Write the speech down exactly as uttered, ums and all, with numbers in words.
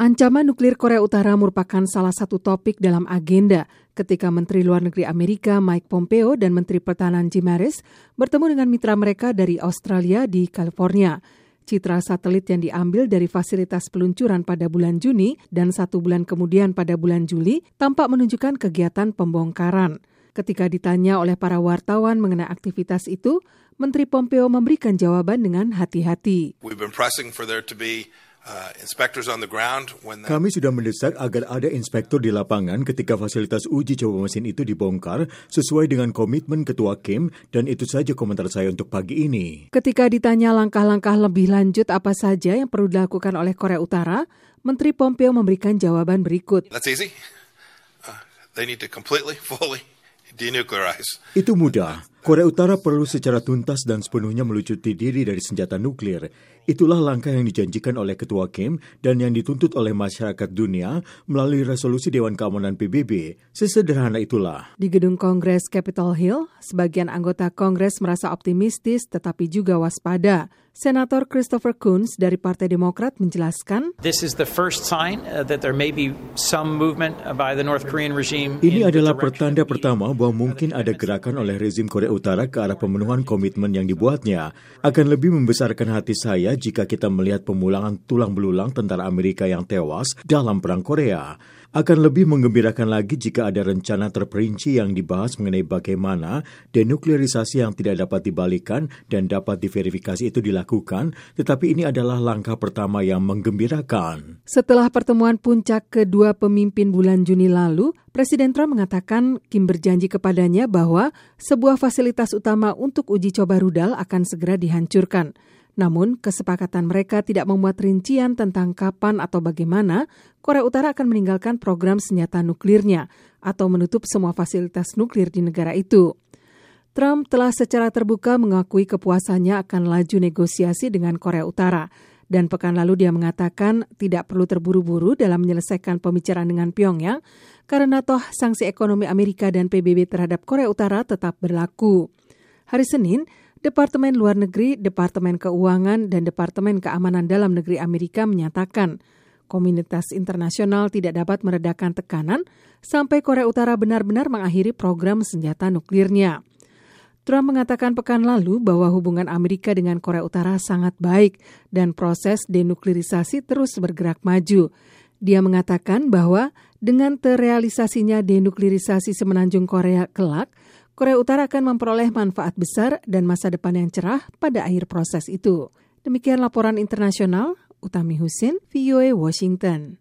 Ancaman nuklir Korea Utara merupakan salah satu topik dalam agenda ketika Menteri Luar Negeri Amerika Mike Pompeo dan Menteri Pertahanan Jim Mattis bertemu dengan mitra mereka dari Australia di California. Citra satelit yang diambil dari fasilitas peluncuran pada bulan Juni dan satu bulan kemudian pada bulan Juli tampak menunjukkan kegiatan pembongkaran. Ketika ditanya oleh para wartawan mengenai aktivitas itu, Menteri Pompeo memberikan jawaban dengan hati-hati. We've been pressing for there to be Uh, inspectors on the ground when the... Kami sudah mendesak agar ada inspektur di lapangan ketika fasilitas uji coba mesin itu dibongkar sesuai dengan komitmen Ketua Kim, dan itu saja komentar saya untuk pagi ini. Ketika ditanya langkah-langkah lebih lanjut apa saja yang perlu dilakukan oleh Korea Utara, Menteri Pompeo memberikan jawaban berikut. That's easy. Uh, they need to completely, fully denuclearize. Itu mudah. Korea Utara perlu secara tuntas dan sepenuhnya melucuti diri dari senjata nuklir. Itulah langkah yang dijanjikan oleh Ketua Kim dan yang dituntut oleh masyarakat dunia melalui resolusi Dewan Keamanan P B B. Sesederhana itulah. Di gedung Kongres Capitol Hill, sebagian anggota Kongres merasa optimistis tetapi juga waspada. Senator Christopher Coons dari Partai Demokrat menjelaskan, This is the first sign uh, that there may be some movement by the North Korean regime. Ini adalah pertanda pertama bahwa mungkin ada gerakan oleh rezim Korea Utara ke arah pemenuhan komitmen yang dibuatnya. Akan lebih membesarkan hati saya jika kita melihat pemulangan tulang belulang tentara Amerika yang tewas dalam Perang Korea. Akan lebih menggembirakan lagi jika ada rencana terperinci yang dibahas mengenai bagaimana denuklearisasi yang tidak dapat dibalikan dan dapat diverifikasi itu dilakukan, tetapi ini adalah langkah pertama yang menggembirakan. Setelah pertemuan puncak kedua pemimpin bulan Juni lalu, Presiden Trump mengatakan Kim berjanji kepadanya bahwa sebuah fasilitas utama untuk uji coba rudal akan segera dihancurkan. Namun, kesepakatan mereka tidak memuat rincian tentang kapan atau bagaimana Korea Utara akan meninggalkan program senjata nuklirnya atau menutup semua fasilitas nuklir di negara itu. Trump telah secara terbuka mengakui kepuasannya akan laju negosiasi dengan Korea Utara. Dan pekan lalu dia mengatakan tidak perlu terburu-buru dalam menyelesaikan pembicaraan dengan Pyongyang karena toh sanksi ekonomi Amerika dan P B B terhadap Korea Utara tetap berlaku. Hari Senin, Departemen Luar Negeri, Departemen Keuangan, dan Departemen Keamanan Dalam Negeri Amerika menyatakan komunitas internasional tidak dapat meredakan tekanan sampai Korea Utara benar-benar mengakhiri program senjata nuklirnya. Trump mengatakan pekan lalu bahwa hubungan Amerika dengan Korea Utara sangat baik dan proses denuklirisasi terus bergerak maju. Dia mengatakan bahwa dengan terrealisasinya denuklirisasi semenanjung Korea kelak, Korea Utara akan memperoleh manfaat besar dan masa depan yang cerah pada akhir proses itu. Demikian laporan internasional, Utami Husin, V O A Washington.